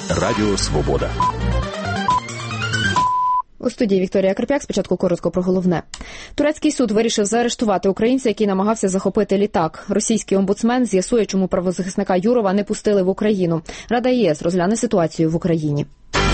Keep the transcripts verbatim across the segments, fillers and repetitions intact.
Радіо Свобода. У студії Вікторія Карп'як. Спочатку коротко про головне. Турецький суд вирішив заарештувати українця, який намагався захопити літак. Російський омбудсмен з'ясує, чому правозахисника Юрова не пустили в Україну. Рада ЄС розгляне ситуацію в Україні.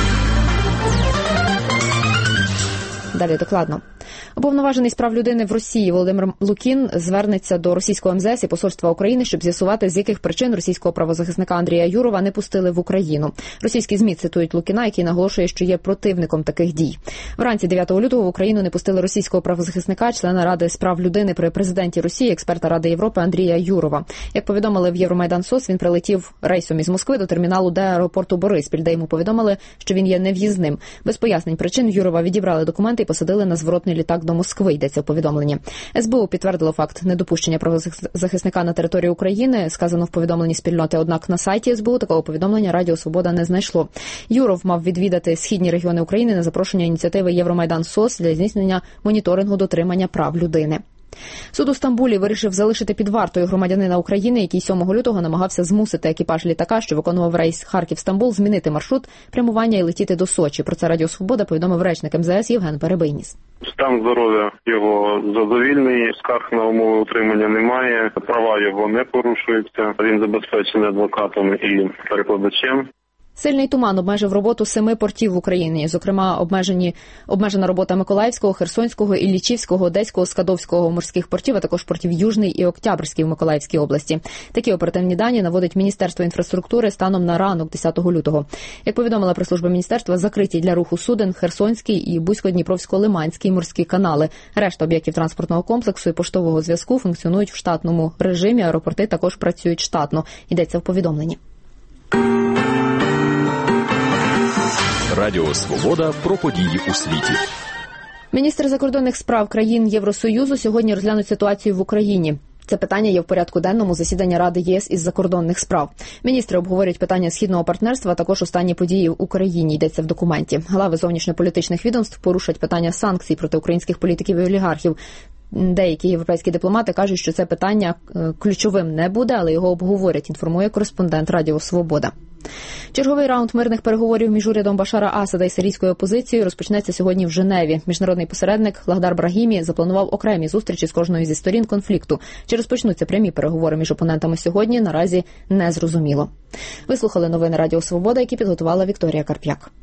Далі докладно. Уповноважений з прав людини в Росії Володимир Лукін звернеться до російського ем зе ес і посольства України, щоб з'ясувати, з яких причин російського правозахисника Андрія Юрова не пустили в Україну. Російські ЗМІ цитують Лукіна, який наголошує, що є противником таких дій. Вранці дев'ятого лютого в Україну не пустили російського правозахисника, члена Ради з прав людини при президенті Росії, експерта Ради Європи Андрія Юрова. Як повідомили в Євромайдан СОС, він прилетів рейсом із Москви до терміналу Д аеропорту Бориспіль, де йому повідомили, що він є нев'їзним. Без пояснень причин Юрова відібрали документи і посадили на зворотний літак до Москви, йдеться в повідомленні. ес бе у підтвердило факт недопущення правозахисника на територію України, сказано в повідомленні спільноти, однак на сайті ес бе у такого повідомлення Радіо Свобода не знайшло. Юров мав відвідати східні регіони України на запрошення ініціативи Євромайдан СОС для здійснення моніторингу дотримання прав людини. Суд у Стамбулі вирішив залишити під вартою громадянина України, який сьомого лютого намагався змусити екіпаж літака, що виконував рейс Харків-Стамбул, змінити маршрут прямування і летіти до Сочі. Про це Радіо Свобода повідомив речник ем зе ес Євген Перебийніс. Стан здоров'я його задовільний, скарг на умови утримання немає, права його не порушуються, він забезпечений адвокатом і перекладачем. Сильний туман обмежив роботу семи портів в Україні, зокрема обмежені, обмежена робота Миколаївського, Херсонського, Іллічівського, Одеського, Скадовського морських портів, а також портів Южний і Октябрьський в Миколаївській області. Такі оперативні дані наводить Міністерство інфраструктури станом на ранок десятого лютого. Як повідомила прес-служба міністерства, закриті для руху суден Херсонський і Бузько-Дніпровсько-Лиманський морські канали. Решта об'єктів транспортного комплексу і поштового зв'язку функціонують в штатному режимі, аеропорти також працюють штатно, йдеться в повідомленні. Радіо Свобода про події у світі. Міністри закордонних справ країн Євросоюзу сьогодні розглянуть ситуацію в Україні. Це питання є в порядку денному засідання Ради ЄС із закордонних справ. Міністри обговорюють питання східного партнерства, а також останні події в Україні, йдеться в документі. Глави зовнішньополітичних відомств порушать питання санкцій проти українських політиків і олігархів. Деякі європейські дипломати кажуть, що це питання ключовим не буде, але його обговорять, інформує кореспондент Радіо Свобода. Черговий раунд мирних переговорів між урядом Башара Асада і сирійською опозицією розпочнеться сьогодні в Женеві. Міжнародний посередник Лахдар Брагімі запланував окремі зустрічі з кожною зі сторін конфлікту. Чи розпочнуться прямі переговори між опонентами сьогодні, наразі не зрозуміло. Ви слухали новини Радіо Свобода, які підготувала Вікторія Карп'як.